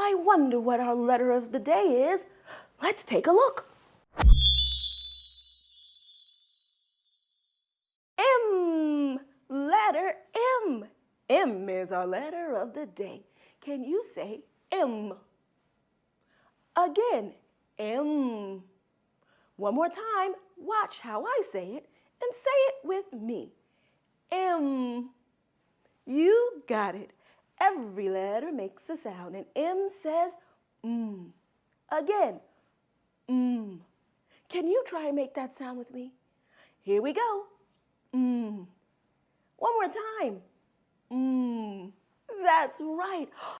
I wonder what our letter of the day is. Let's take a look. M, letter M. M is our letter of the day. Can you say M? Again, M. One more time, watch how I say it and say it with me. M. You got it. Every letter makes a sound, and M says mm. Again, mm. Can you try and make that sound with me? Here we go. Mm. One more time. Mm. That's right.